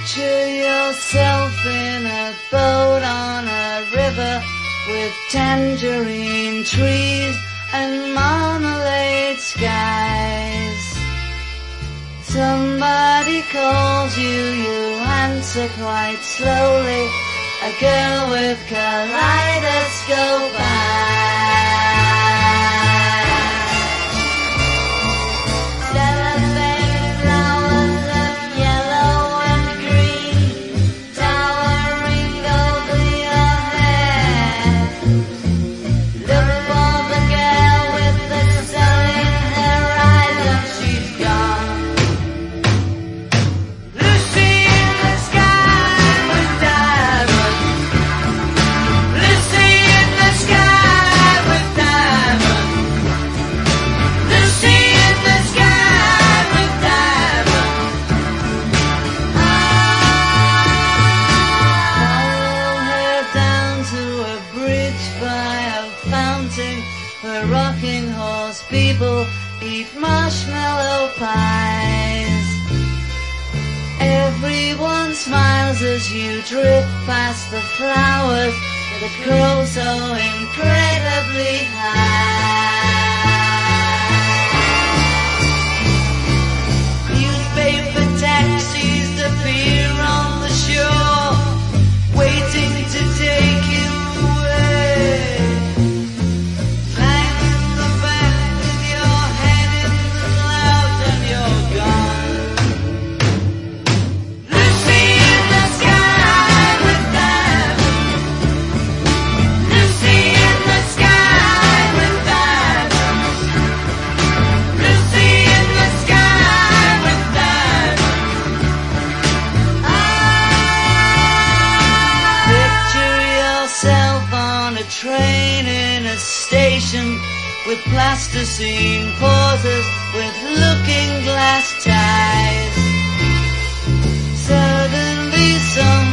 Picture yourself in a boat on a river with tangerine trees and marmalade skies. Somebody calls you, you answer quite slowly. A girl with kaleidoscope eyes. Cellophane flowers of yellow and green, towering over your head. Look for the girl with the sun in her eyes, and she's gone. Lucy in the sky with diamonds. Lucy in the sky with diamonds. Lucy in the sky with diamonds. Follow her down to a bridge by a fountain where rocking horse people eat marshmallow pies. Everyone smiles as you drift past the flowers that grow so incredibly high. Newspaper taxis appear on the shore, waiting to take you away. Flying in the back with your head in the clouds and you're gone. Lucy in the sky with diamonds. Lucy in the sky with diamonds. Lucy in the sky with diamonds. Picture yourself on a train in a station with plasticine pauses with looking glass ties. Suddenly some